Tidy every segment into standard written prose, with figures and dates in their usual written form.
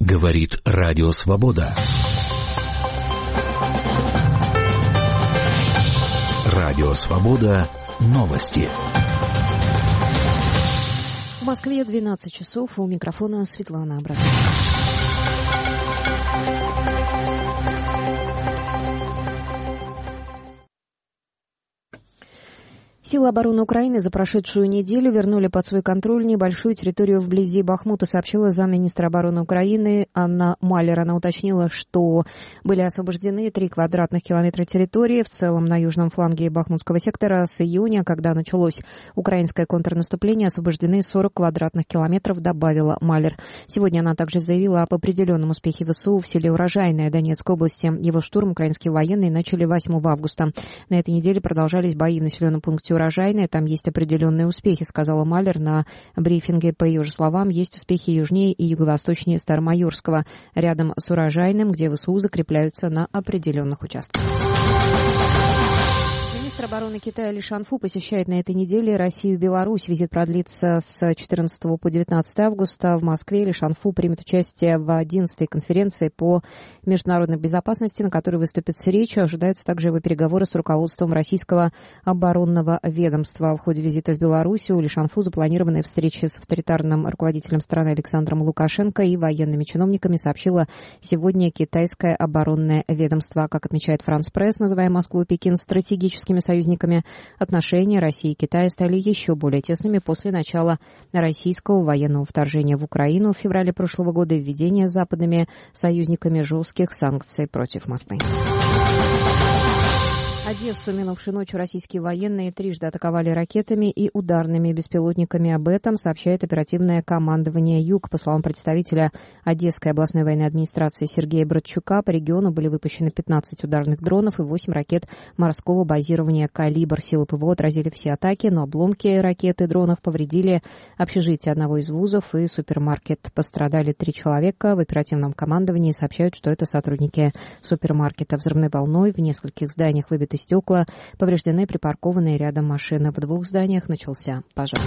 Говорит Радио Свобода. Радио Свобода. Новости. В Москве 12 часов. У микрофона Светлана Абрамова. Силы обороны Украины за прошедшую неделю вернули под свой контроль небольшую территорию вблизи Бахмута, сообщила замминистра обороны Украины Анна Малер. Она уточнила, что были освобождены 3 квадратных километра территории в целом на южном фланге Бахмутского сектора. С июня, когда началось украинское контрнаступление, освобождены 40 квадратных километров, добавила Малер. Сегодня она также заявила об определенном успехе ВСУ в селе Урожайное Донецкой области. Его штурм украинские военные начали 8 августа. На этой неделе продолжались бои в населенном пункте Урожайное, там есть определенные успехи, сказала Малер на брифинге. По ее же словам, есть успехи южнее и юго-восточнее Старомайорского, рядом с Урожайным, где ВСУ закрепляются на определенных участках. Министр обороны Китая Ли Шанфу посещает на этой неделе Россию и Беларусь. Визит продлится с 14 по 19 августа. В Москве Ли Шанфу примет участие в 11-й конференции по международной безопасности, на которой выступит с речью. Ожидаются также его переговоры с руководством российского оборонного ведомства. В ходе визита в Беларусь у Ли Шанфу запланированы встречи с авторитарным руководителем страны Александром Лукашенко и военными чиновниками, сообщило сегодня китайское оборонное ведомство. Как отмечает Франс Пресс, называя Москву и Пекин стратегическими союзниками, отношения России и Китая стали еще более тесными после начала российского военного вторжения в Украину в феврале прошлого года и введения западными союзниками жестких санкций против Москвы. Одессу минувшей ночью российские военные трижды атаковали ракетами и ударными беспилотниками. Об этом сообщает оперативное командование «Юг». По словам представителя Одесской областной военной администрации Сергея Братчука, по региону были выпущены 15 ударных дронов и 8 ракет морского базирования «Калибр». Силы ПВО отразили все атаки, но обломки ракет и дронов повредили общежитие одного из вузов и супермаркет. Пострадали 3 человека. В оперативном командовании сообщают, что это сотрудники супермаркета. Взрывной волной в нескольких зданиях выбиты стекла, повреждены припаркованные рядом машины. В 2 зданиях начался пожар.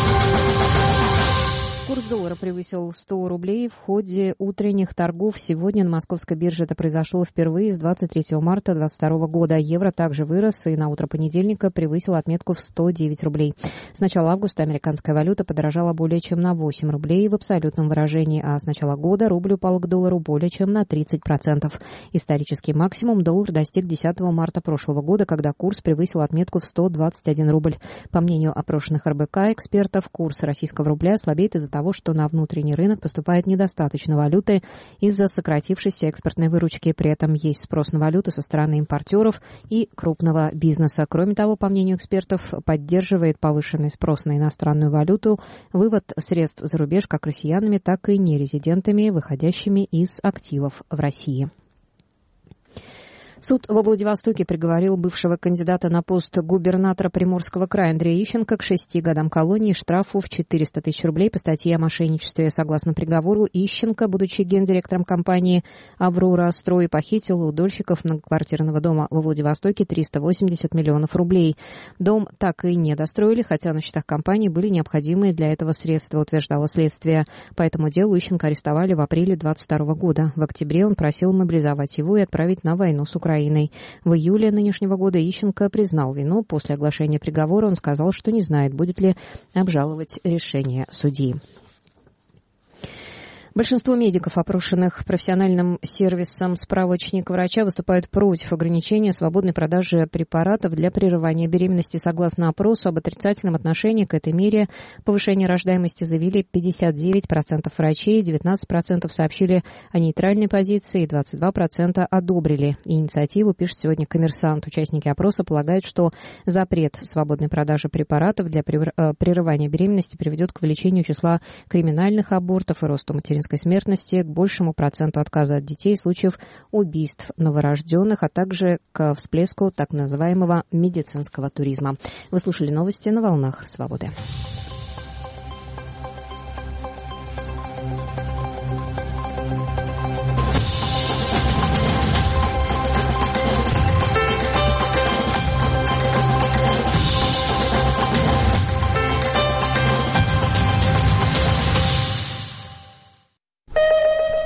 Курс доллара превысил 100 рублей в ходе утренних торгов. Сегодня на московской бирже это произошло впервые с 23 марта 2022 года. Евро также вырос и на утро понедельника превысил отметку в 109 рублей. С начала августа американская валюта подорожала более чем на 8 рублей в абсолютном выражении, а с начала года рубль упал к доллару более чем на 30%. Исторический максимум доллар достиг 10 марта прошлого года, когда курс превысил отметку в 121 рубль. По мнению опрошенных РБК экспертов, курс российского рубля слабеет из-за того, что на внутренний рынок поступает недостаточно валюты из-за сократившейся экспортной выручки. При этом есть спрос на валюту со стороны импортеров и крупного бизнеса. Кроме того, по мнению экспертов, поддерживает повышенный спрос на иностранную валюту вывод средств за рубеж как россиянами, так и нерезидентами, выходящими из активов в России. Суд во Владивостоке приговорил бывшего кандидата на пост губернатора Приморского края Андрея Ищенко к 6 годам колонии и штрафу в 400 тысяч рублей по статье о мошенничестве. Согласно приговору, Ищенко, будучи гендиректором компании «Аврора Строй», похитил у дольщиков многоквартирного дома во Владивостоке 380 миллионов рублей. Дом так и не достроили, хотя на счетах компании были необходимые для этого средства, утверждало следствие. По этому делу Ищенко арестовали в апреле 2022 года. В октябре он просил мобилизовать его и отправить на войну с Украиной. В июле нынешнего года Ищенко признал вину. После оглашения приговора он сказал, что не знает, будет ли обжаловать решение судьи. Большинство медиков, опрошенных профессиональным сервисом «Справочник врача», выступают против ограничения свободной продажи препаратов для прерывания беременности. Согласно опросу об отрицательном отношении к этой мере повышения рождаемости заявили 59% врачей, 19% сообщили о нейтральной позиции и 22% одобрили инициативу, пишет сегодня «Коммерсант». Участники опроса полагают, что запрет свободной продажи препаратов для прерывания беременности приведет к увеличению числа криминальных абортов и росту материнской смертности, к большему проценту отказа от детей, случаев убийств новорожденных, а также к всплеску так называемого медицинского туризма. Вы слушали новости на волнах «Свободы».